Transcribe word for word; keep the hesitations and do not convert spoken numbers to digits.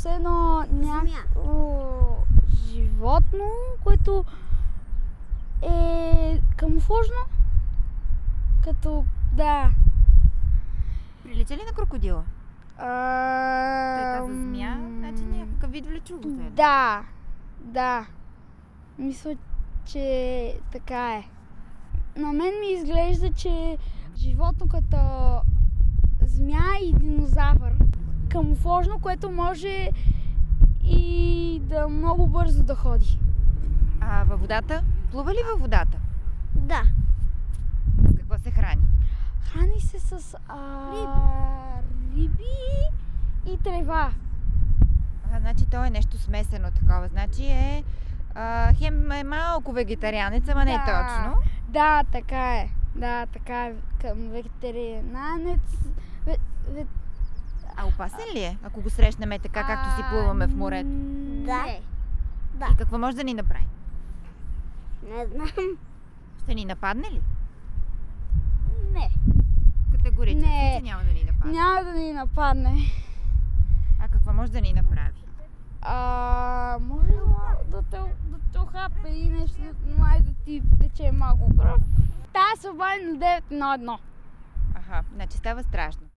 все едно някакво животно, което е камуфложно. Като, да. Прилича ли на крокодила? А... Той каза змия, значи някакъв вид влечуго. Да, да. Мисля, че така е. На мен ми изглежда, че животно като змия и динозавър, камуфложно, което може и да много бързо да ходи. А във водата? Плува ли във водата? Да. С какво се храни? Храни се с а... риби. риби и трева. А, значи то е нещо смесено такова. Значи е а, хем е малко вегетарианец, ама да. Не точно. Да, така е. Да, така е. Към вегетарианец. Ве, ве... А опасен ли е, ако го срещнем е така, както си плуваме в морето? Да. Да. И какво може да ни направи? Не знам. Ще ни нападне ли? Не. Категорично, Не. че няма да ни нападне. Няма да ни нападне. А какво може да ни направи? А, може да те, да те охапе и нещо, май да ти тече малко кръв. Та се обади на девет на едно. Аха, значи става страшно.